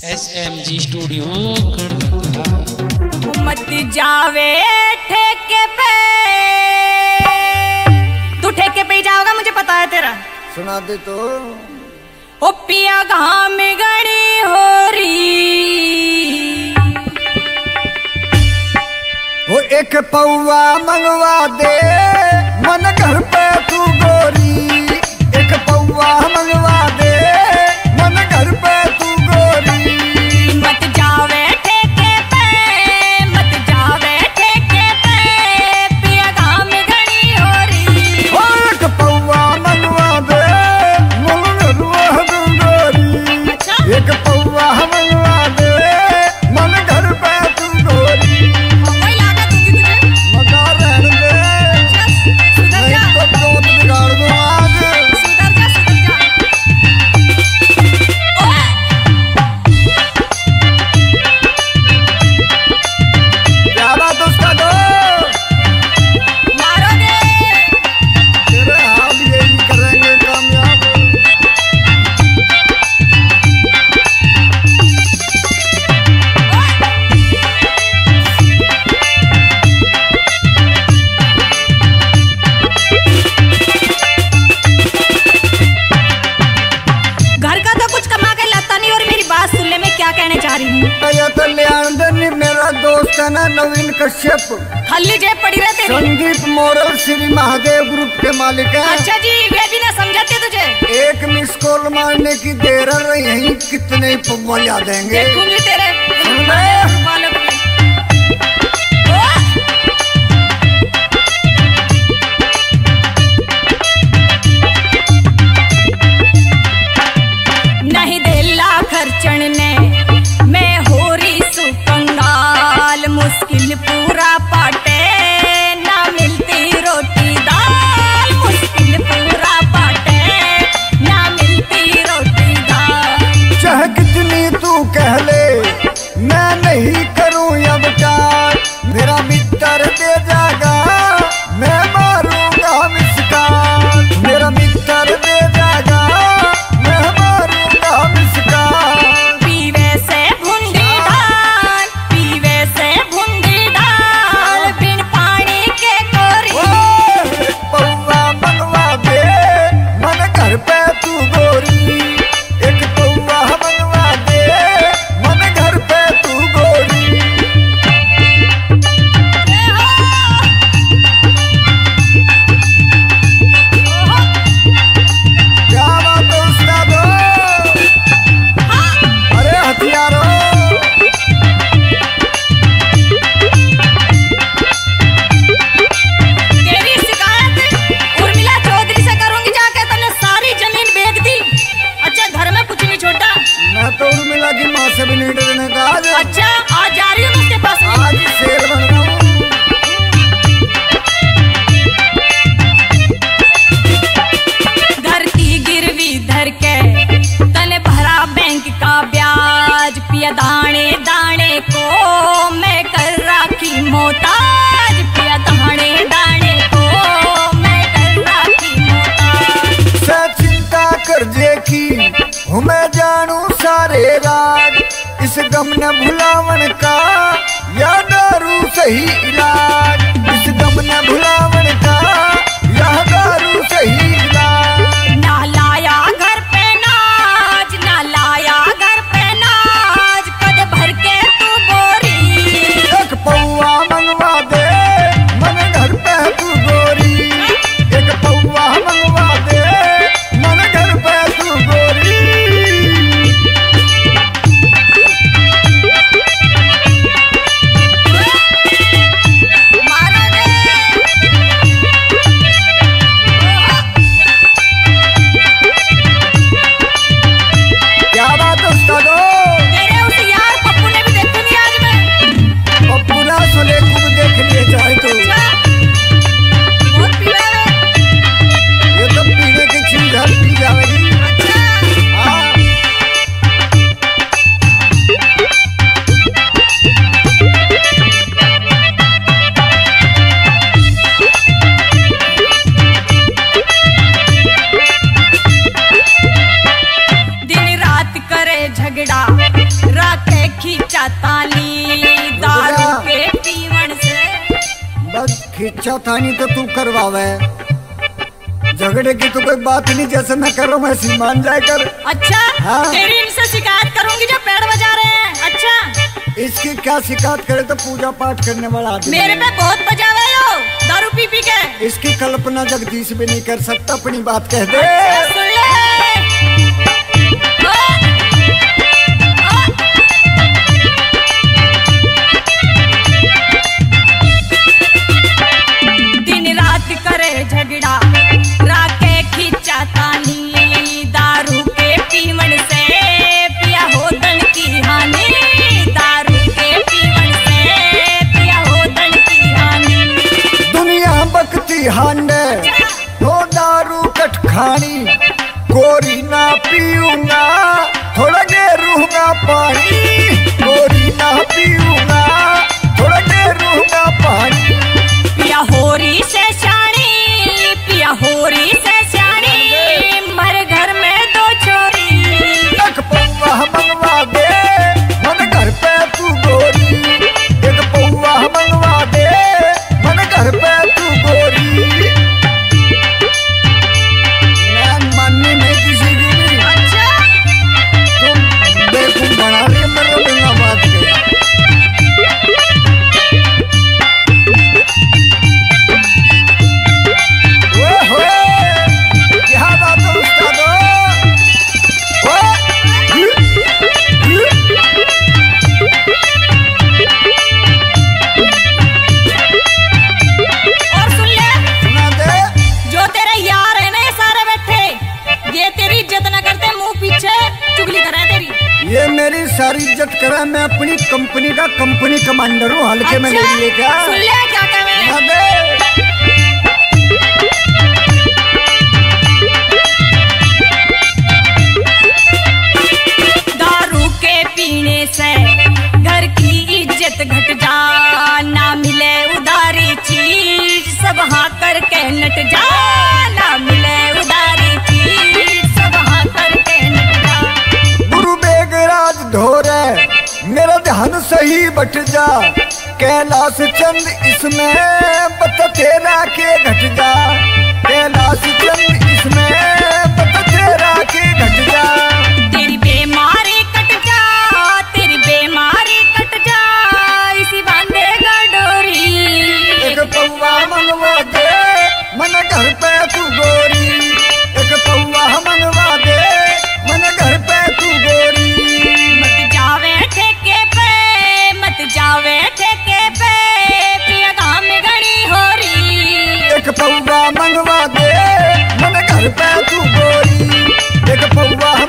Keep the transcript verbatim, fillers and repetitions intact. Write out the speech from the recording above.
S M G studio. मत जावे ठेके पे, तू ठेके पे ही जाओगा मुझे पता है तेरा। सुना दे तो। ओ पिया घाम गड़ी हो रही, वो एक पौवा मंगवा दे मन घर पे तू गोरी, एक पौवा मंगवा दे मन घर पे तू गोरी। मत जावे ठेके पे, मत जावे ठेके पे, पिया घाम गड़ी हो रही। ओ एक पौवा मंगवा दे मन घर पे तू गोरी, अच्छा? एक पौवा मंगवा दे मन घर पे तू गोरी। वही लागा दूंगी तुझे। मजा रहने दे, सुधर नहीं जा, तो दो बिगाड़ दूं आज। सुधर जा, सुधर जा। ओए! क्या बात उसका दो, मारोगे। तेरे हाल यही करेंगे कामयाब। घर का तो कुछ कमा के लाता नहीं और मेरी बात सुन ले, मैं क्या कहने चाह रही हूँ। ये तो लियानंदन मेरा दोस्त है ना, नवीन कश्यप, खाली जेब पड़ी रहे तेरी। संदीप मोरल श्री महादेव ग्रुप के मालिक हैं। अच्छा जी, वे भी ना समझाते तुझे। एक मिस कॉल मारने की देर है, यही कितने ही पब्बा ला देंगे। देखूंगी तेरे सुन। वालों को भी। ओ! नहीं देला खर्चण ने मैं हो रही सुकंगाल, मुश्किल पूरा पाटे ना मिलती रोटी दाल, मुश्किल पूरा पाटे ना मिलती रोटी दाल। चाहे कितनी तू कह ले मैं नहीं करूं अब टाल, मेरा मित्र दे जागा मैं मारूंगा मिसकाल, मेरा मित्र दे जागा मैं मारूंगा मिसकाल। पीवे से भुंडी दाल, पीवे से भुंडी दाल, बिन पानी के कोरी। ओ, पौवा मंगवा दे मन घर पे तू गोरी, एक पौवा मंगवा दे मन घर पे तू गोरी। क्या बात है उसका दो, अरे हथियारों। तेरी शिकायत उर्मिला चौधरी से करूंगी जाके, तने सारी जमीन बेच दी। अच्छा, घर में कुछ नहीं छोड़ा। मैं तो उर्मिला की माँ से भी नहीं डरने का आज, अच्छा, आज जा रही हूँ मैं उसके पास में। आज शेर बन रहा हूँ। धरती गिरवी धर के तने भरा बैंक का ब्याज, पिया दाने दाने को मैं कर राखी मोहताज, पिया दाने दाने को मैं कर राखी मोहताज। से चिंता कर्जे की हूँ मैं जानू सारे राज, इस गम न भुलावन का या दारू सही इलाज, इस गम न भुलावन का या दारू सही इलाज। ना लाया घर पे नाज, ना लाया घर पे नाज, कद भर के तू बोरी। एक पौवा मंगवा दे मन घर पे तू गोरी, एक पौवा मंगवा दे मन घर पे तू गोरी। मारोगे। राके खींचा तानी दारू के पीवन से। बस खींचा थानी तो तू करवावे, झगड़े की तो कोई बात नहीं, जैसे मैं कर रहा हूँ ऐसी मान जाए कर। अच्छा हाँ। तेरी इनसे शिकायत करूंगी जो पेड़ बजा रहे हैं। अच्छा इसकी क्या शिकायत करे, तो पूजा पाठ करने वाला आदमी मेरे है। पे बहुत बजावे हो दारू पी पी के। इसकी कल्पना जगदीश भी नहीं कर सकता, अपनी बात कह दे। अच्छा, सुन ले। ओ, ओ। दिन रात करे झगड़ा राके खींचा तानी दारू के पीवन से पिया हो दन की हानि। दारू के पीवन से पिया हो दन की हानि। दुनिया बकती हांडे हो दारू कट खानी, गोरी ना पीऊंगा थोड़ा गेरूंगा पानी, गोरी ना पीऊंगा थोड़ा गेरूंगा पानी। पिया होरी से शानी पिया होरी से शानी मर घर में दो छोरी। एक पौवा मंगवा दे मन घर पे तू गोरी, एक पौवा मंगवा दे मन घर पे तू गोरी। मैं माननी नहीं किसी की भी, अच्छा तुम बेवकूफ बना रही है मेरे बिना बात के। ओए होए, क्या बात है उस्तादो? ओए, ही, ही। और सुन ले, सुना दे। जो तेरे यार है ना ये सारे बैठे ये तेरी इज्जत न करते, मुंह पीछे चुगली करे तेरी। ये मेरी सारी इज्जत करा, मैं अपनी कंपनी का कंपनी कमांडर हूँ, हल्के में ले लिए क्या? सुन ले क्या कहे। सुना दे। दारू के पीने से घर की इज्जत घट जा, ना मिले उधारी चीज सब हाँ करके नट जा। ना मिले उधारी चीज सब हाँ करके नट जा। गुरु बेगराज धोरे मेरा ध्यान सही बट जा, कैलाश चंद इसमें बता तेरा के घट जा, कैलाश चंद इसमें बता तेरा के घट जा। तेरी बेमारी कट जा तेरी बेमारी कट जा इसी बांधेगा डोरी। एक पौवा मंगवा दे मन घर पे तू गोरी, एक पौवा मंगवा दे मन घर पे तू गोरी। मत जावे ठेके पे मत जावे ठेके पे पिया काम गणी हो रही। एक पौवा मंगवा दे मन घर पे तू गोरी, एक पौवा